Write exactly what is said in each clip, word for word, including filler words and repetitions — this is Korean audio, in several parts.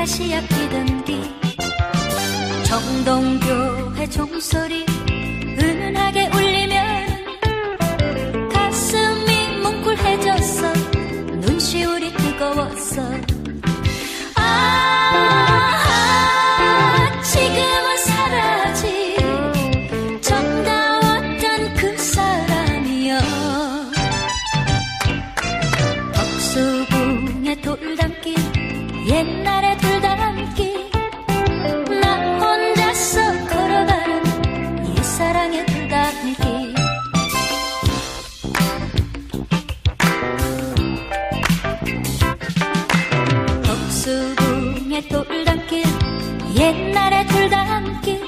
다시 아끼던 길 정동교회 종소리 은은하게 울리면 가슴이 뭉클해졌어. 눈시울이 뜨거웠어. 아, 아 지금은 사라진 정다웠던 그 사람이여. 덕수궁의 돌담길 옛날의 돌담길 나 혼자서 걸어가는 옛사랑의 돌담길. 덕수궁의 돌담길 옛날의 돌담길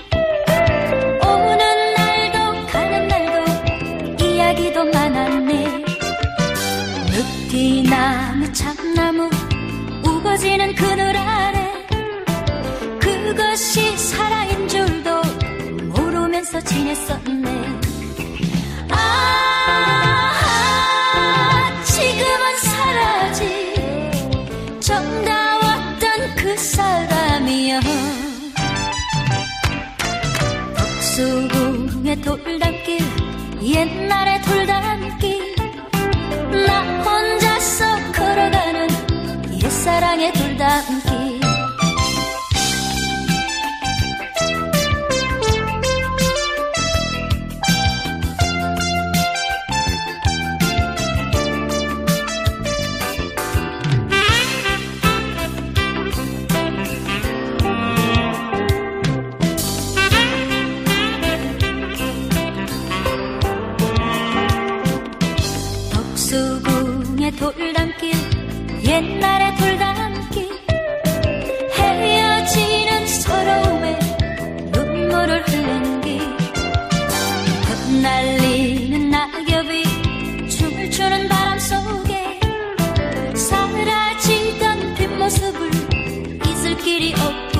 오는 날도 가는 날도 이야기도 많았네. 늑티나무 참나무 우거지는 그늘 아래 그것이 사랑인 줄도 모르면서 지냈었네. 아, 아 지금은 사라진 정다웠던 그 사람이여. 덕수궁의 돌담길 옛날의 돌담길 나 혼자서 걸어가는 옛사랑의 돌담길. 덕수궁의 돌담길 옛날의 돌담길 헤어지는 서러움에 눈물을 흘린 길 흩날리는 낙엽이 춤을 추는 바람 속에 사라지던 뒷모습을 잊을 길이 없고